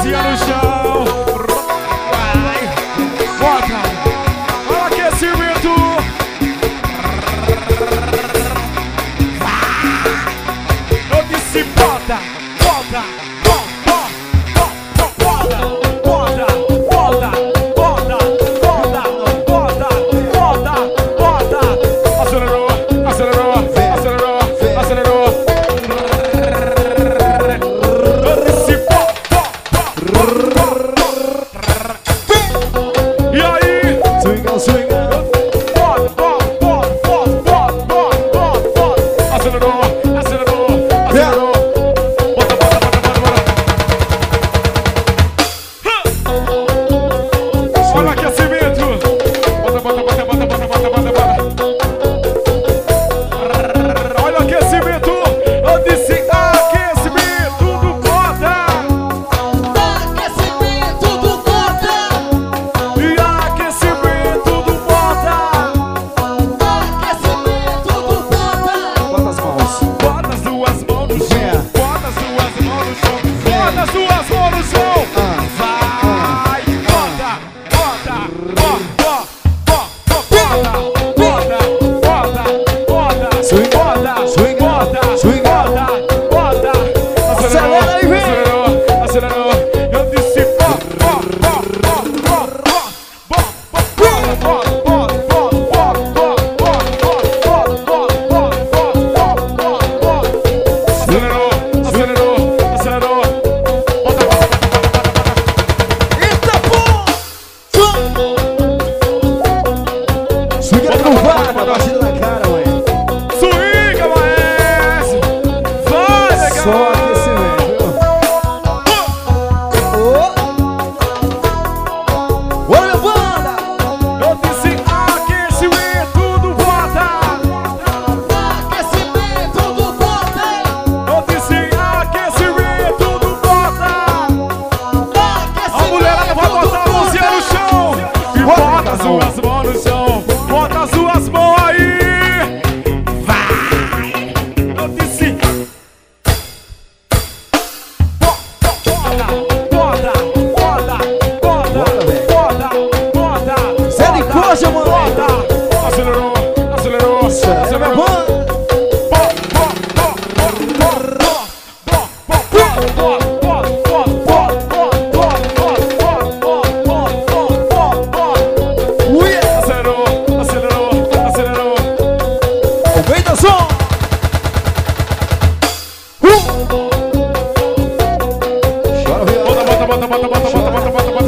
mãozinha no chão. Vai, bota. Olha o aquecimento. Eu disse bota, bota, bota, bota, bota, bota, bota, bota, bota, bota, bota. Acelerou, acelerou, acelerou, acelerou. Eu disse bota, e aí? Swinga, swinga. Bota, bota, bota, bota, bota, bota, bota. Acelerou, acelerou, acelerou. Bota, bota, bota, bota, bota. Olha o aquecimento. Bota, bota, bota, bota, bota, bota, bota, bota. Olha o aquecimento. Eu disse aquecimento do bota. Aquecimento do bota. E aquecimento do bota. Aquecimento do bota. Bota as mãos. Bota as duas mãos no chão. Bota as duas mãos no chão. Bota as duas mãos no chão. Vai, bota, bota, bota, bota, bota, bota, Swing, bota, swing, bota, swing. bota, bota. Acelera aí, vem. Acelerou, acelerou. Eu disse bota, bota, bota, acelerou, acelerou, acelerou. Eita, pô! Swinga curvada, batida na cara, ué. Swinga, maestro! Vai, legal! Só aquecimento, viu? Bora, minha banda! Eu disse aquecimento do bota! Aquecimento do bota. Eu disse aquecimento do bota! A mulherada vai botar a mãozinha no chão! E bota as suas mãos no chão! Bota as suas mãos aí! Vai! Eu disse... Bota, bota, bota, bota, bota, bota, bota! Misericórdia, mano! Bota! Acelerou, acelerou, acelerou! Ui! Acelerou, acelerou, acelerou. Aumenta o som! Chora, viu? Bota, bota, bota, bota, bota, bota, bota, bota, bota.